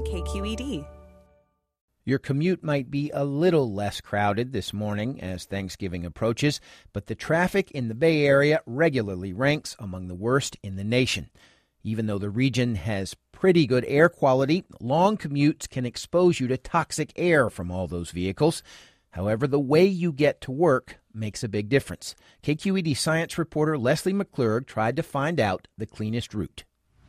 KQED. Your commute might be a little less crowded this morning as Thanksgiving approaches, but the traffic in the Bay Area regularly ranks among the worst in the nation. Even though the region has pretty good air quality, long commutes can expose you to toxic air from all those vehicles. However, the way you get to work makes a big difference. KQED science reporter Leslie McClurg tried to find out the cleanest route.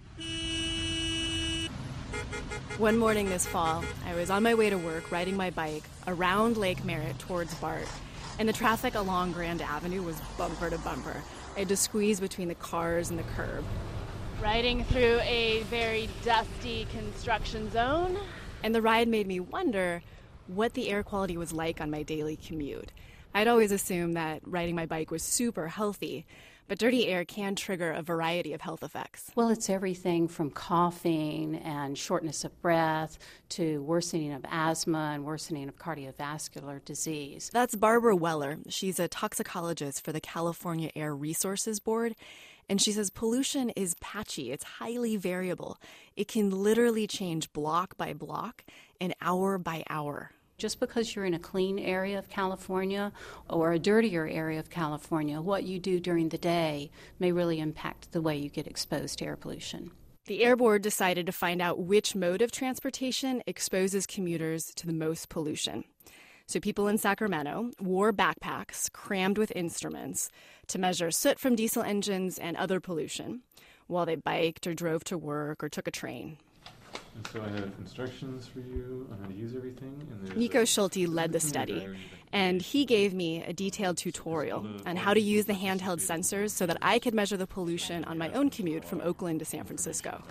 One morning this fall, I was on my way to work riding my bike around Lake Merritt towards BART, and the traffic along Grand Avenue was bumper to bumper. I had to squeeze between the cars and the curb. Riding through a very dusty construction zone. And the ride made me wonder what the air quality was like on my daily commute. I'd always assumed that riding my bike was super healthy, but dirty air can trigger a variety of health effects. Well, it's everything from coughing and shortness of breath to worsening of asthma and worsening of cardiovascular disease. That's Barbara Weller. She's a toxicologist for the California Air Resources Board, and she says pollution is patchy. It's highly variable. It can literally change block by block and hour by hour. Just because you're in a clean area of California or a dirtier area of California, what you do during the day may really impact the way you get exposed to air pollution. The Air Board decided to find out which mode of transportation exposes commuters to the most pollution. So people in Sacramento wore backpacks crammed with instruments to measure soot from diesel engines and other pollution while they biked or drove to work or took a train. And so I have instructions for you on how to use everything. And Nico Schulte led the study, and he gave me a detailed tutorial on how to use the handheld sensors so that I could measure the pollution on my own commute from Oakland to San Francisco.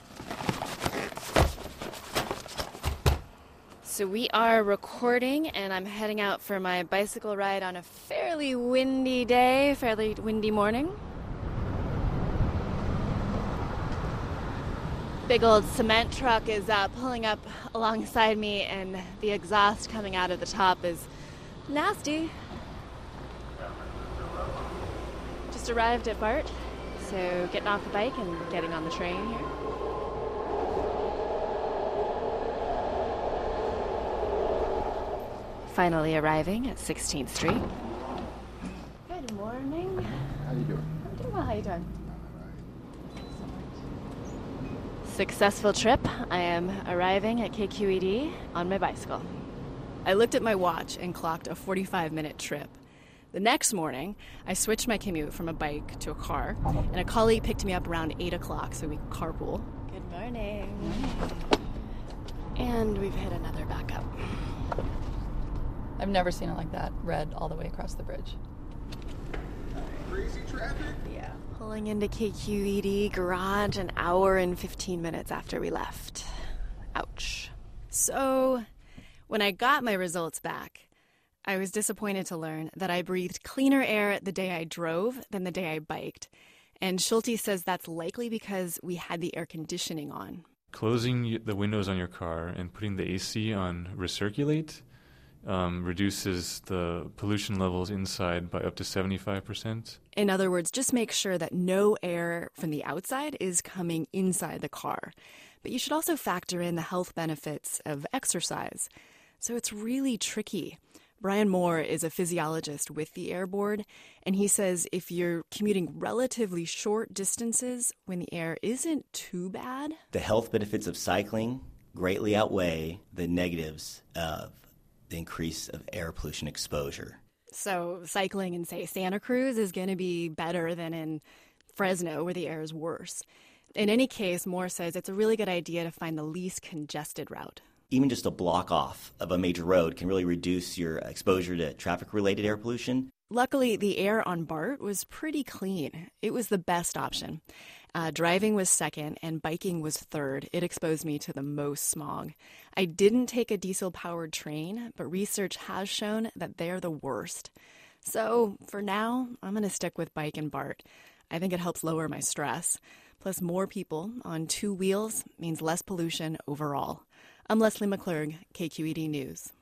So we are recording, and I'm heading out for my bicycle ride on a fairly windy day, fairly windy morning. Big old cement truck is pulling up alongside me, and the exhaust coming out of the top is nasty. Just arrived at BART, so getting off the bike and getting on the train here. Finally arriving at 16th Street. Good morning. How you doing? I'm doing well. How you doing? Successful trip. I am arriving at KQED on my bicycle. I looked at my watch and clocked a 45-minute trip. The next morning, I switched my commute from a bike to a car, and a colleague picked me up around 8 o'clock so we could carpool. Good morning. And we've hit another backup. I've never seen it like that, red all the way across the bridge. Crazy traffic? Yeah. Pulling into KQED garage an hour and 15 minutes after we left. Ouch. So, when I got my results back, I was disappointed to learn that I breathed cleaner air the day I drove than the day I biked. And Schulte says that's likely because we had the air conditioning on. Closing the windows on your car and putting the AC on recirculate reduces the pollution levels inside by up to 75%. In other words, just make sure that no air from the outside is coming inside the car. But you should also factor in the health benefits of exercise. So it's really tricky. Brian Moore is a physiologist with the Air Board, and he says if you're commuting relatively short distances when the air isn't too bad, the health benefits of cycling greatly outweigh the negatives of the increase of air pollution exposure. So cycling in, say, Santa Cruz is going to be better than in Fresno, where the air is worse. In any case, Moore says it's a really good idea to find the least congested route. Even just a block off of a major road can really reduce your exposure to traffic-related air pollution. Luckily, the air on BART was pretty clean. It was the best option. Driving was second and biking was third. It exposed me to the most smog. I didn't take a diesel-powered train, but research has shown that they're the worst. So for now, I'm going to stick with bike and BART. I think it helps lower my stress. Plus, more people on two wheels means less pollution overall. I'm Leslie McClurg, KQED News.